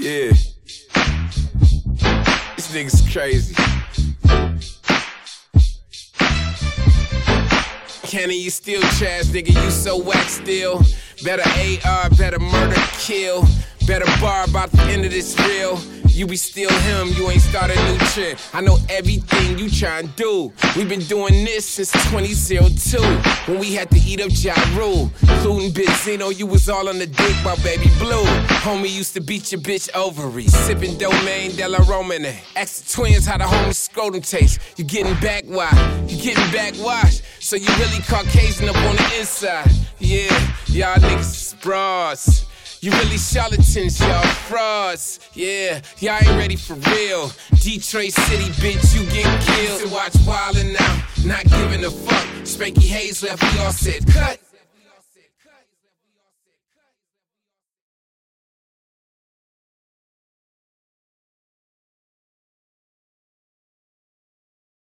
Yeah. This nigga's crazy. Kenny, you still trash, nigga, you so whack still. Better AR, better murder, kill. Better bar about the end of this reel. You be still him, you ain't started a new trend. I know everything you tryin' do. We been doing this since 2002, when we had to eat up Ja Rule. Including Benzino, you was all on the dick by Baby Blue. Homie used to beat your bitch ovaries, sippin' Domaine de la Romane. Ask the twins how the homie scrotum taste. You getting backwashed, you getting backwashed. So you really Caucasian up on the inside. Yeah, y'all niggas is bras. You really charlatans, y'all frauds. Yeah, y'all ain't ready for real. Detroit City, bitch, you get killed. To watch Wildin' Out, not giving a fuck. Spanky Hayes left, we all said cut.